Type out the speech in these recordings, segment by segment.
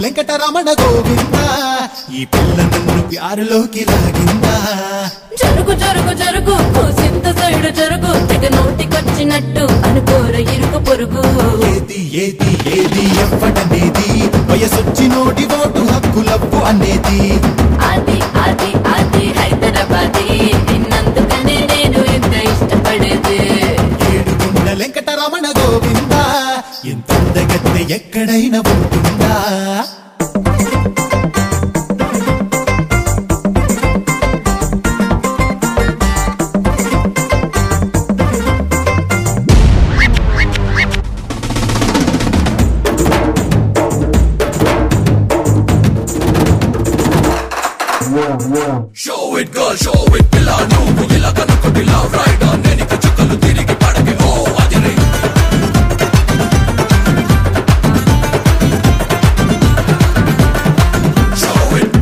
వెంకటరమణ గోవింద ఈ పిల్ల నన్ను ప్యారులోకి లాగిందా జరుగు జరుగు జరుగు సింత సైడు జరుగు తెగ నోటికొచ్చినట్టు అనుకోర ఇరుకు పొరుగు ఏది ఏది ఏది ఎవ్వడనేది వయసొచ్చి నోటి ఓటు హక్కులప్పు అనేది అది అది అది హైదరాబాదీ నిన్నందుకనే నేను ఎంత ఇష్టపడేది ఏడుగుండ వెంకటరమణ గోవింద ఎంత అందగత్తె ఎక్కడైనా ఉంటుందా Show it girl, show it pilla nuvu ila kanukotila right on enika chukkalu tirigi padage oh adire show it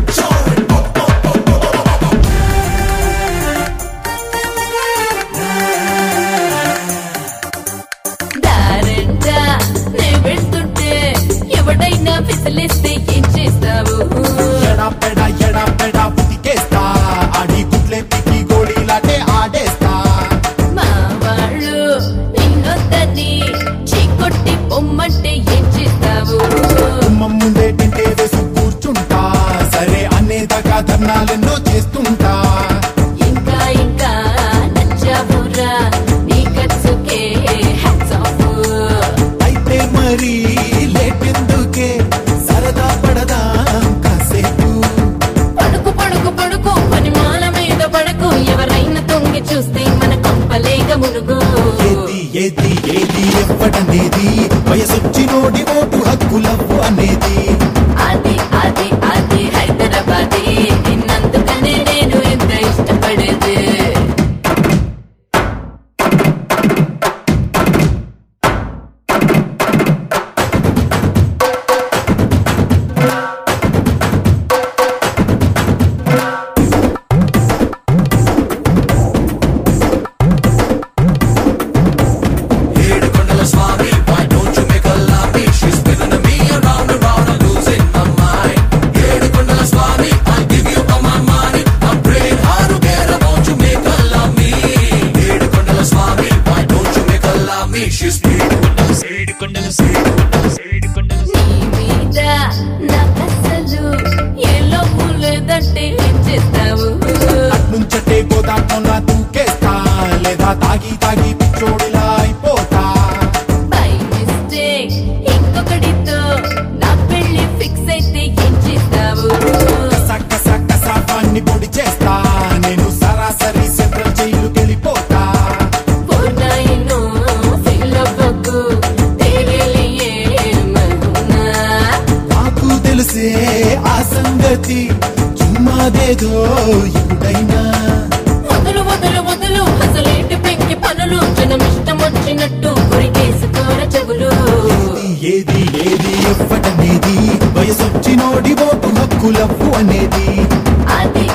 దారంటా నే వెళ్తుంటే ఎవడైనా విసిలేస్తే ఏం చేస్తావు ఎడా పెడా పుతికేస్తా ఆడి గుడ్లే పికి గోళీలాటే ఆడేస్తా మా వాళ్ళు నిన్నొద్దని చీకొట్టి పొమ్మంటే ఏం చేస్తావు కుమ్మం ముందే తింటే వేసి కూర్చుంటా సరే అనేదాకా ధర్నాలెన్నో చేస్తుంటా ఇంకా ఇంకా నచ్చావురా నీ ఖర్చుకే హ్యాట్స్ ఆఫ్ అయితే మరి లేటెందుకే సరదా పడదాం కాసేపు పడుకు పడుకు పడుకు పని మాల మీద పడకు ఎవరైనా తొంగి చూస్తే మన కొంపలేక మునుగు ఏది ఏది ఏది ఎవ్వడనేది వయసొచ్చి నోటి ఓటు హక్కులవ్వు అనేది అది అది అది హైదరాబాదీ నిన్నందుకనే నేను ఎంత ఇష్టపడేది ఏడుకొండల స్వామి why don't you make her love me she's spinning me around and round I'm losing my mind ఏడుకొండల స్వామి I'll give you all my money I'm praying hard to get her won't you make her love me ఏడుకొండల స్వామి why don't you make her love me she's ఏడుకొండల నీ మీద నాకసలు ఏ లోపు లేదంటే ఏం చేస్తావు నుంచటే గోదాట్లో దూకేస్తా లేదా తాగి తాగి పిచ్చోడిలా అయిపోతా బై మిస్టేక్ ఇంకొకడితో నా పెళ్లి ఫిక్స్ అయితే ఏం చేస్తావు కసాపాన్ని పొడి చేస్తా నేను సరాసరి సెంట్రల్ జైలుకెళ్ళిపోతా పోనాయిను ఫీల్ అవ్వకు తేరే లియే మరునా నాకు తెలిసే ఆ సంగతి చుమ్మాదేదో ఇప్పుడైనా వదులు వదులు వదులు అసలేంటి పెంకి పనులు జనం ఇష్టం వచ్చినట్టు కొరికేసుకోర చెవులు ఏది ఏది ఎవ్వటనేది వయసొచ్చి నోడి ఓటు హక్కులవ్వు అనేది అది